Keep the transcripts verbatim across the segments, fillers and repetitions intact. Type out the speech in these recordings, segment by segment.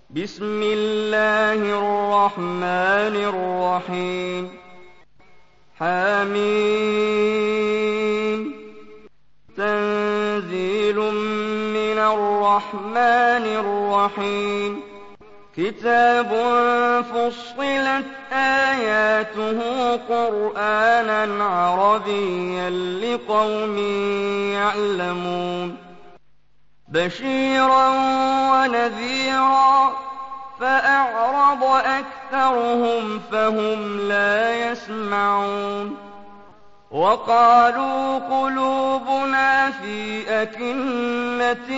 بسم الله الرحمن الرحيم حميم تنزيل من الرحمن الرحيم كتاب فصلت آياته قرآنا عربيا لقوم يعلمون بشيرا ونذيرا فأعرض أكثرهم فهم لا يسمعون وقالوا قلوبنا في أكنة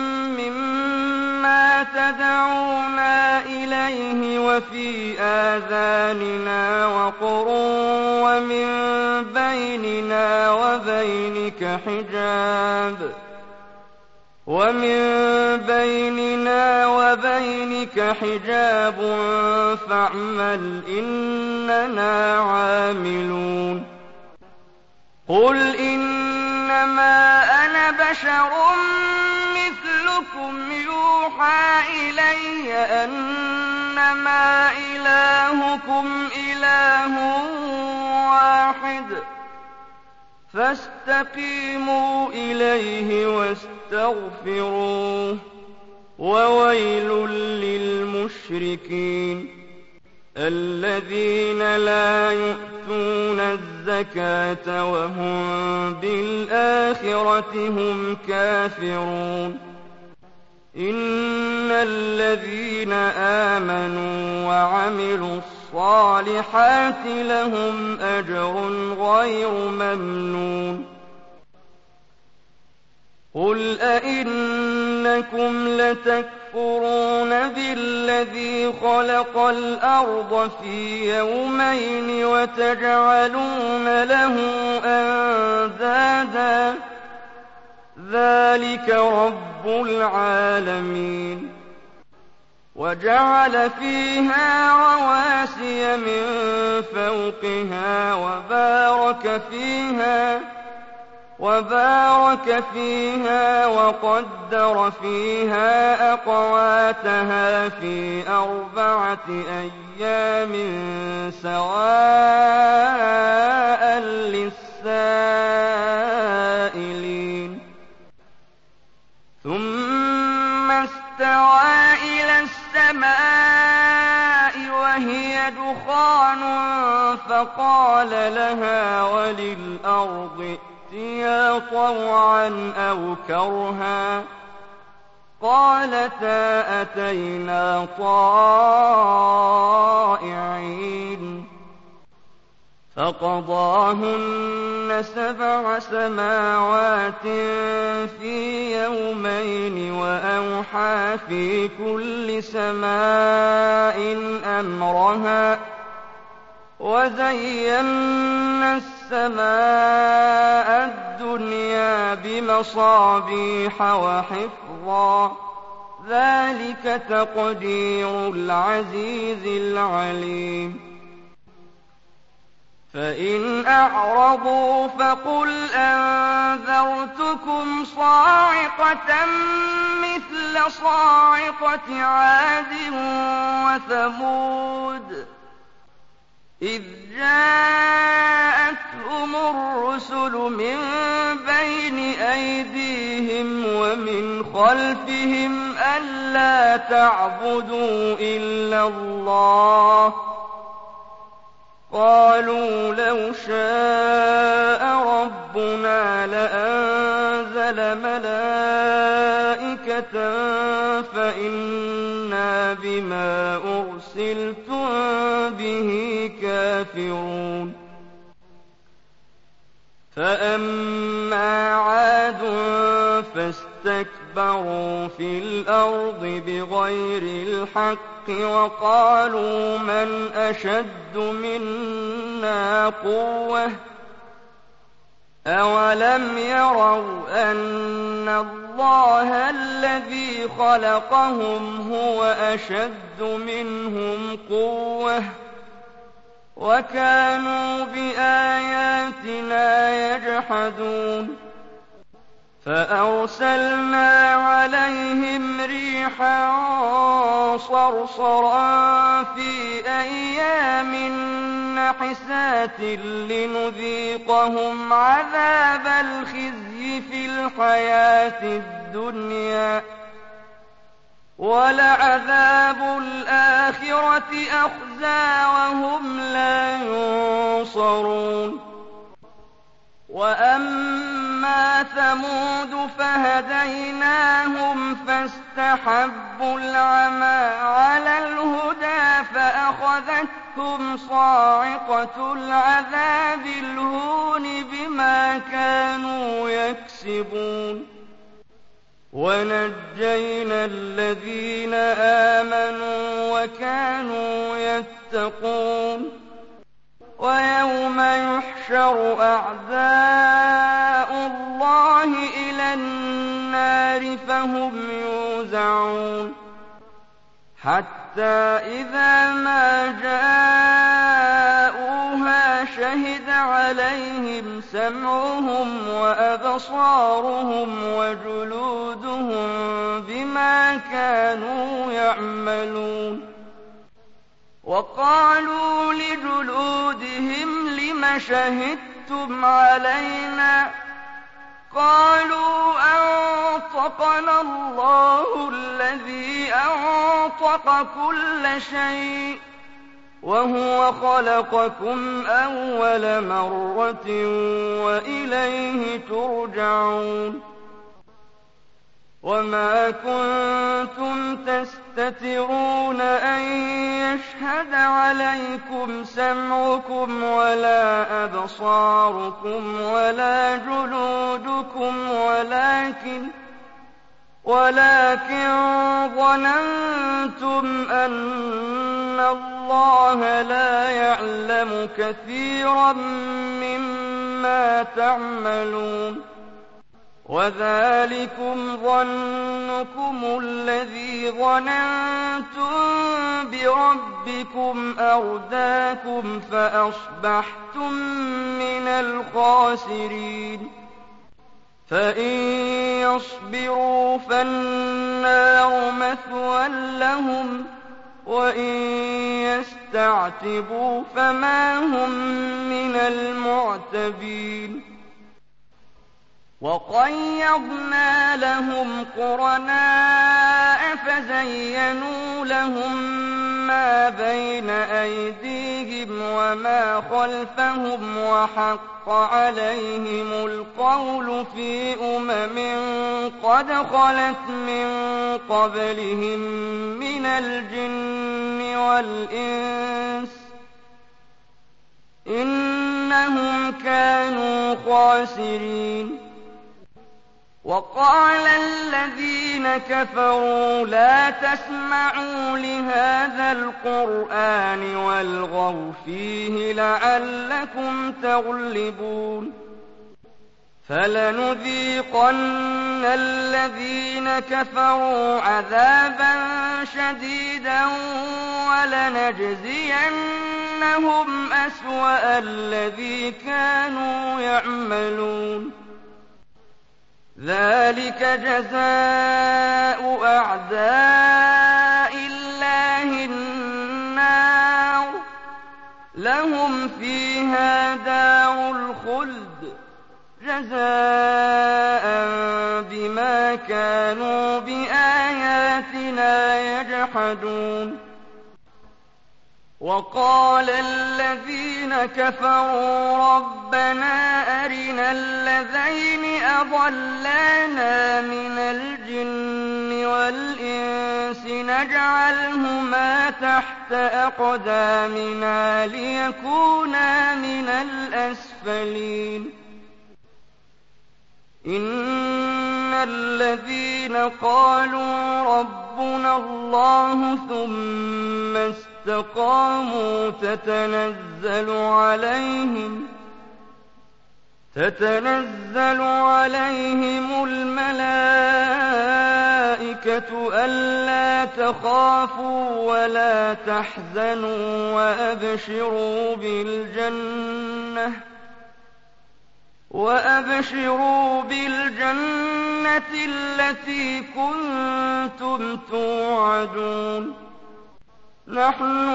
مما تدعونا إليه وفي آذاننا وقر ومن بيننا وبينك حجاب ومن بيننا وبينك حجاب فاعمل إننا عاملون قل إنما أنا بشر مثلكم يوحى إلي أنما إلهكم إله واحد فاستقيموا إليه واستغفروه وويل للمشركين الذين لا يؤتون الزكاة وهم بالآخرة هم كافرون إن الذين آمنوا وعملوا الصالحات لهم أجر غير ممنون قل أئنكم لتكفرون بالذي خلق الأرض في يومين وتجعلون له أندادا ذلك رب العالمين وجعل فيها رواسي من فوقها وبارك فيها وبارك فيها وقدر فيها أقواتها في أربعة أيام سواء للسائلين ثم استوى إلى السماء وهي دخان فقال لها وللأرض ائتيا طوعا أو كرها قالتا أتينا طائعين فقضاهن سبع سماوات في يومين وأوحى في كل سماء أمرها وزينا السماء الدنيا بمصابيح وحفظا ذلك تقدير العزيز العليم فإن أعرضوا فقل أنذرتكم صاعقة مثل صاعقة عاد وثمود إذ جاءتهم الرسل من بين أيديهم ومن خلفهم ألا تعبدوا إلا الله قالوا لو شاء ربنا لأنزل ملائكة فإنا بما أرسلتم به كافرون فأما عاد فاستكبروا في الأرض بغير الحق وقالوا من أشد منا قوة أولم يروا أن الله الذي خلقهم هو أشد منهم قوة وكانوا بآياتنا يجحدون فأرسلنا عليهم ريحا صرصرا في أيام نحسات لنذيقهم عذاب الخزي في الحياة الدنيا ولعذاب الآخرة أخزى وهم لا ينصرون وأما ثمود فهديناهم فاستحبوا العمى على الهدى فأخذتهم صاعقة العذاب الهون بما كانوا يكسبون ونجينا الذين آمنوا وكانوا يتقون ويوم يحشر أعداء الله إلى النار فهم يوزعون حتى إذا ما جاءوها شهد عليهم سمعهم وأبصارهم وجلودهم بما كانوا يعملون وقالوا لجلودهم لم شهدتم علينا قالوا أنطقنا الله الذي أنطق كل شيء وهو خلقكم أول مرة وإليه ترجعون وما كنتم تستترون أن يشهد عليكم سمعكم ولا أبصاركم ولا جلودكم ولكن ولكن ظننتم أن الله لا يعلم كثيرا مما تعملون وذلكم ظنكم الذي ظننتم بربكم أرداكم فأصبحتم من الخاسرين فإن يصبروا فالنار مثوى لهم وإن يستعتبوا فما هم من المعتبين وقيضنا لهم قرناء فزينوا لهم ما بين أيديهم وما خلفهم وحق عليهم القول في أمم قد خلت من قبلهم من الجن والإنس إنهم كانوا خاسرين وقال الذين كفروا لا تسمعوا لهذا القرآن والغوا فيه لعلكم تغلبون فلنذيقن الذين كفروا عذابا شديدا ولنجزينهم أسوأ الذي كانوا يعملون ذلك جزاء أعداء الله النار لهم فيها دار الخلد جزاء بما كانوا بآياتنا يجحدون وقال الذين كفروا ربنا أرنا الذين أضلانا من الجن والإنس نجعلهما تحت أقدامنا ليكونا من الأسفلين إن الذين قالوا ربنا الله ثم استقاموا تتنزل عليهم تتنزل عليهم الملائكة ألا تخافوا ولا تحزنوا وأبشروا بالجنة وأبشروا بالجنة التي كنتم توعدون نحن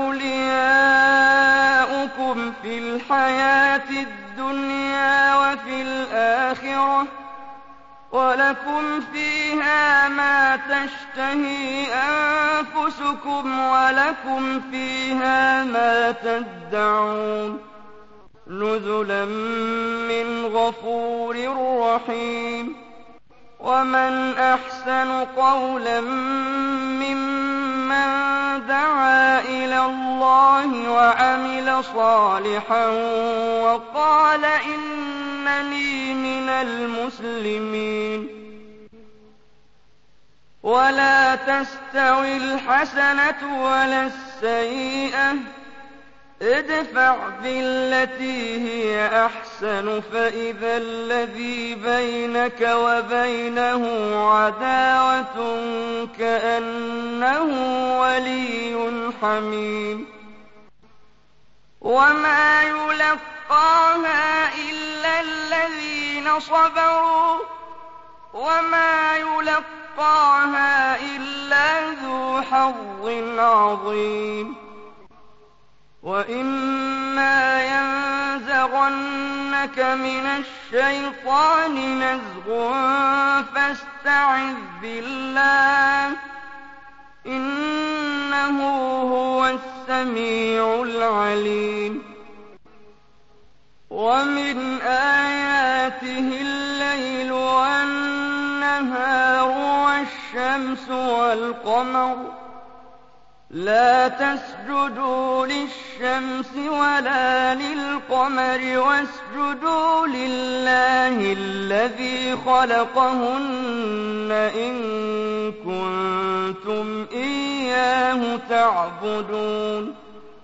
أولياؤكم في الحياة الدنيا وفي الآخرة ولكم فيها ما تشتهي أنفسكم ولكم فيها ما تدعون نزلا من غفور رحيم ومن أحسن قولا ممن دعا إلى الله وعمل صالحا وقال إنني من المسلمين ولا تستوي الحسنة ولا السيئة ادفع بالتي هي أحسن فإذا الذي بينك وبينه عداوة كأنه ولي حميم وما يلقاها إلا الذين صبروا وما يلقاها إلا ذو حظ عظيم وإما ينزغنك من الشيطان نزغ فاستعذ بالله إنه هو السميع العليم ومن آياته الليل والنهار والشمس والقمر لا تسجدوا للشمس ولا للقمر واسجدوا لله الذي خلقهن إن كنتم إياه تعبدون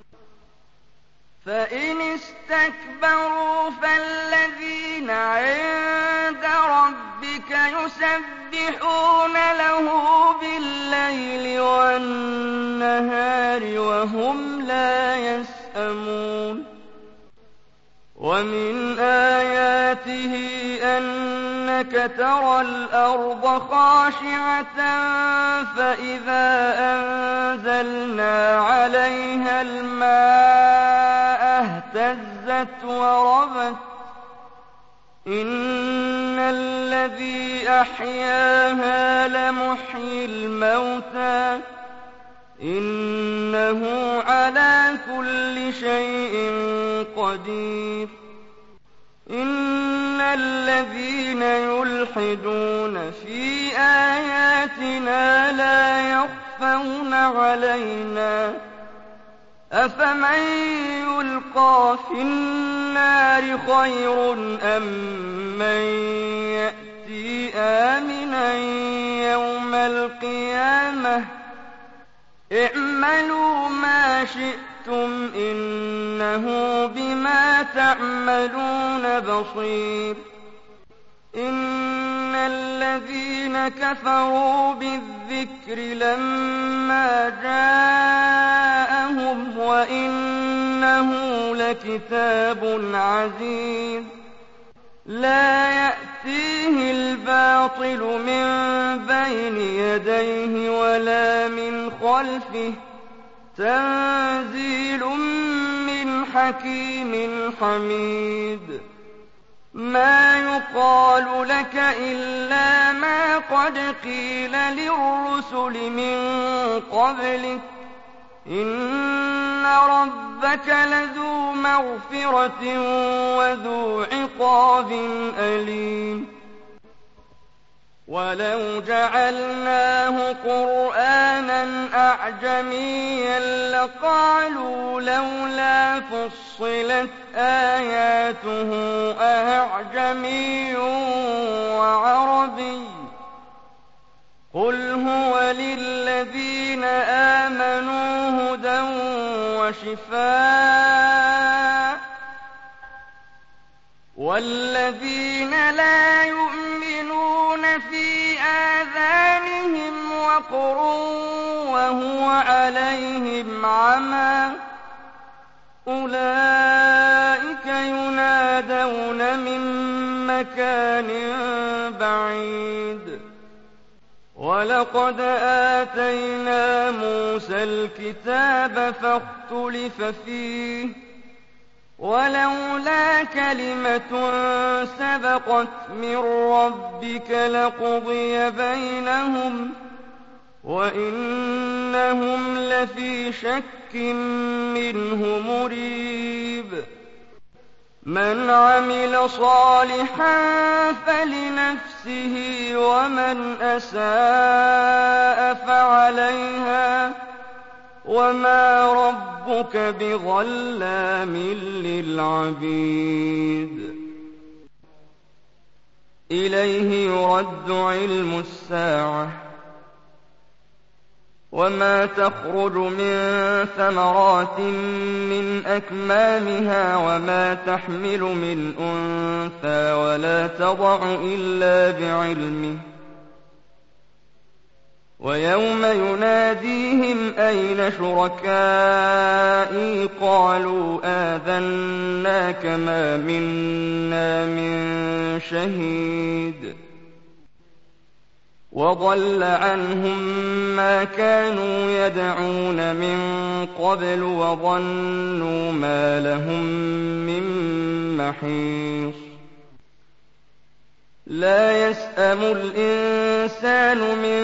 فإن استكبروا فالذين عند ربك يسبحون له بالليل والنهار وهم لا يسأمون ومن آياته أنك ترى الأرض خاشعة فإذا أنزلنا عليها الماء اهتزت وربت إن الذي أحياها لمحيي الموتى إنه على كل شيء قدير إن الذين يلحدون في آياتنا لا يخفون علينا أفمن يلقى في النار خير أم من يأتي آمنا يوم القيامة اعملوا ما شئتم إنه بما تعملون بصير إن الذين كفروا بالذكر لما جاءهم وإنه لكتاب عزيز لا يأتيه الباطل من بين يديه ولا من خلفه تنزيل من حكيم حميد ما يقال لك إلا ما قد قيل للرسل من قبلك إن ربك لذو مغفرة وذو عقاب أليم ولو جعلناه قرآنا أعجميا لقالوا لولا فصلت آياته أعجمي وعربي قل هو للذين آمنوا هدى وشفاء والذين لا يؤمنون في آذانهم وقر وهو عليهم عمى أولئك ينادون من مكان بعيد وَلَقَدْ آتَيْنَا مُوسَى الْكِتَابَ فَاخْتُلِفَ فِيهِ وَلَوْلَا كَلِمَةٌ سَبَقَتْ مِن رَّبِّكَ لَقُضِيَ بَيْنَهُمْ وَإِنَّهُمْ لَفِي شَكٍّ مِّنْهُ مُرِيبٍ مَنْ عَمِلَ صَالِحًا فَلِنَفْسِهِ وَمَنْ أَسَاءَ فَعَلَيْهَا وَمَا رَبُّكَ بِظَلَّامٍ لِّلْعَبِيدِ إِلَيْهِ يُرَدُّ عِلْمُ السَّاعَةِ وَمَا تَخْرُجُ مِن ثَمَرَاتٍ مِّنْ أَكْمَامِهَا وَمَا تَحْمِلُ مِنْ أُنثَىٰ وَلَا تَضَعُ إِلَّا بِعِلْمِهِ وَيَوْمَ يُنَادِيهِمْ أَيْنَ شُرَكَائِي قَالُوا آذَنَّاكَ مَا مِنَّا مِن شَهِيدٍ وَضَلَّ عَنْهُم مَّا كَانُوا يَدْعُونَ مِن قَبْلُ وَظَنُّوا مَا لَهُم مِّن مَّحِيصٍ لَّا يَسْأَمُ الْإِنسَانُ مِن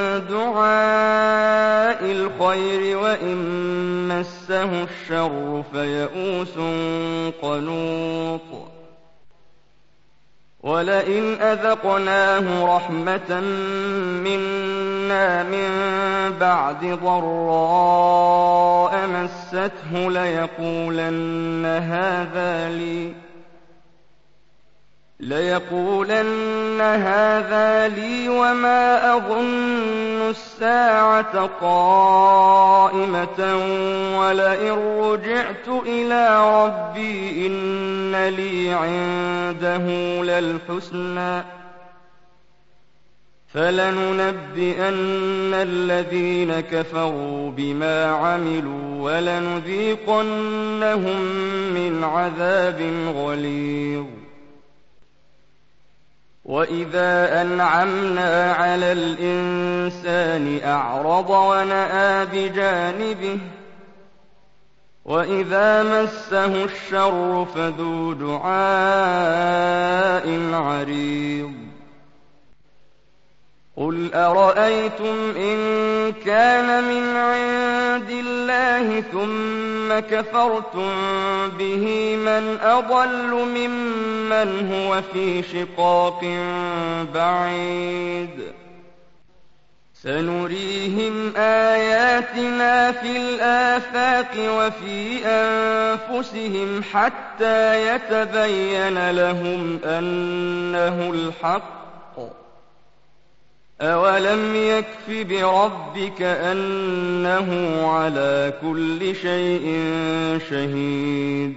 دُعَاءِ الْخَيْرِ وَإِن مَّسَّهُ الشَّرُّ فَيَئُوسٌ قَنُوطٌ وَلَئِنْ أَذَقْنَاهُ رَحْمَةً مِّنَّا مِن بَعْدِ ضَرَّاءَ مَسَّتْهُ لَيَقُولَنَّ هَٰذَا لِي لَيَقُولَنَّ هَٰذَا لِي وَمَا أَظُنُّ السَّاعَةَ قَائِمَةً وَلَئِن رُّجِعْتُ إِلَىٰ رَبِّي إِنَّ لِي عِندَهُ لَلْحُسْنَىٰ فَلَنُنَبِّئَنَّ الَّذِينَ كَفَرُوا بِمَا عَمِلُوا وَلَنُذِيقَنَّهُم مِّنْ عَذَابٍ غَلِيظٍ وَإِذَا أَنْعَمْنَا عَلَى الْإِنسَانِ أَعْرَضَ وَنَأَىٰ بِجَانِبِهِ وَإِذَا مَسَّهُ الشَّرُّ فَذُو دُعَاءٍ عَرِيضٍ قُلْ أَرَأَيْتُمْ إِن كَانَ مِنْ عِندِ اللَّهِ ثُمَّ كَفَرْتُم بِهِ مَنْ أَضَلُّ مِمَّنْ هُوَ فِي شِقَاقٍ بَعِيدٍ سَنُرِيهِمْ آيَاتِنَا فِي الْآفَاقِ وَفِي أَنفُسِهِمْ حَتَّىٰ يَتَبَيَّنَ لَهُمْ أَنَّهُ الْحَقُّ أَوَلَمْ يَكْفِ بِرَبِّكَ أَنَّهُ عَلَىٰ كُلِّ شَيْءٍ شَهِيدٌ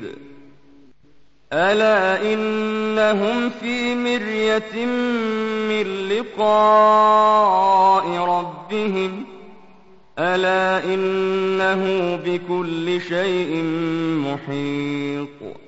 أَلَا إِنَّهُمْ فِي مِرْيَةٍ مِّن لِّقَاءِ رَبِّهِمْ أَلَا إِنَّهُ بِكُلِّ شَيْءٍ مُّحِيطٌ